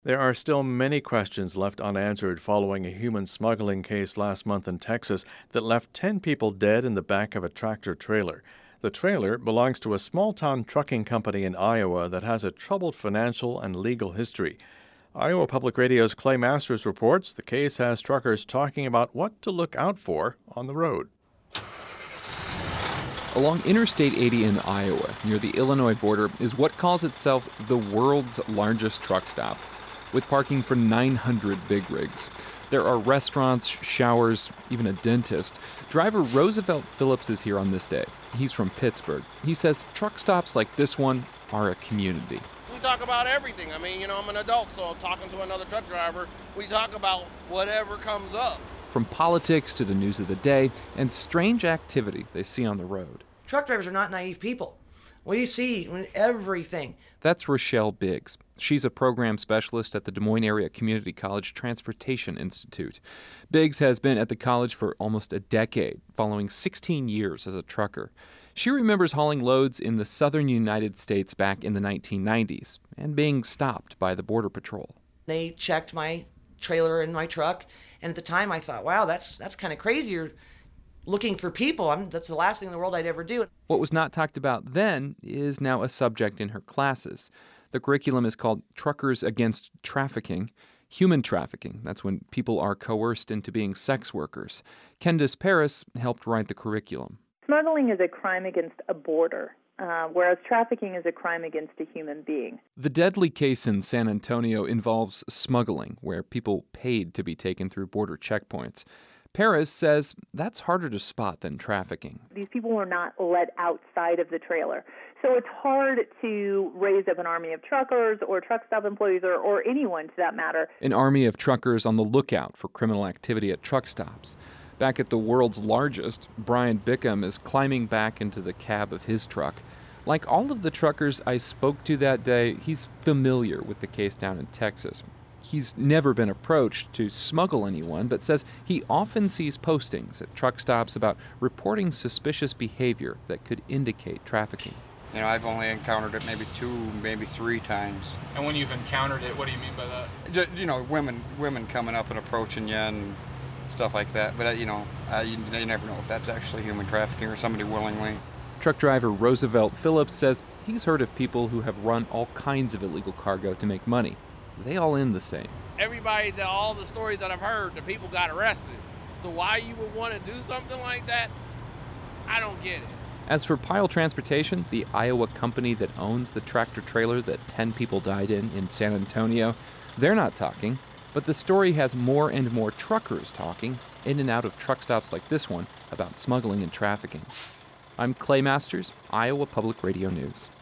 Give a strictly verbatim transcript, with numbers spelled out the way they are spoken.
There are still many questions left unanswered following a human smuggling case last month in Texas that left ten people dead in the back of a tractor trailer. The trailer belongs to a small-town trucking company in Iowa that has a troubled financial and legal history. Iowa Public Radio's Clay Masters reports the case has truckers talking about what to look out for on the road. Along Interstate eighty in Iowa, near the Illinois border, is what calls itself the world's largest truck stop, with parking for nine hundred big rigs. There are restaurants, showers, even a dentist. Driver Roosevelt Phillips is here on this day. He's from Pittsburgh. He says truck stops like this one are a community. We talk about everything. I mean, you know, I'm an adult, so talking to another truck driver, we talk about whatever comes up. From politics to the news of the day and strange activity they see on the road. Truck drivers are not naive people. We see everything. That's Rochelle Biggs. She's a program specialist at the Des Moines Area Community College Transportation Institute. Biggs has been at the college for almost a decade, following sixteen years as a trucker. She remembers hauling loads in the southern United States back in the nineteen nineties and being stopped by the Border Patrol. They checked my trailer and my truck, and at the time I thought, wow, that's that's kind of crazy. You're looking for people. I'm, that's the last thing in the world I'd ever do. What was not talked about then is now a subject in her classes. The curriculum is called Truckers Against Trafficking. Human trafficking, that's when people are coerced into being sex workers. Candice Paris helped write the curriculum. Smuggling is a crime against a border, uh, whereas trafficking is a crime against a human being. The deadly case in San Antonio involves smuggling, where people paid to be taken through border checkpoints. Paris says that's harder to spot than trafficking. These people were not let outside of the trailer. So it's hard to raise up an army of truckers or truck stop employees or, or anyone to that matter. An army of truckers on the lookout for criminal activity at truck stops. Back at the world's largest, Brian Bickham is climbing back into the cab of his truck. Like all of the truckers I spoke to that day, he's familiar with the case down in Texas. He's never been approached to smuggle anyone, but says he often sees postings at truck stops about reporting suspicious behavior that could indicate trafficking. You know, I've only encountered it maybe two, maybe three times. And when you've encountered it, what do you mean by that? Just, you know, women women coming up and approaching you and stuff like that. But, uh, you know, uh, you, you never know if that's actually human trafficking or somebody willingly. Truck driver Roosevelt Phillips says he's heard of people who have run all kinds of illegal cargo to make money. They all end the same. Everybody, all the stories that I've heard, the people got arrested. So why you would want to do something like that, I don't get it. As for Pyle Transportation, the Iowa company that owns the tractor trailer that ten people died in in San Antonio, they're not talking. But the story has more and more truckers talking in and out of truck stops like this one about smuggling and trafficking. I'm Clay Masters, Iowa Public Radio News.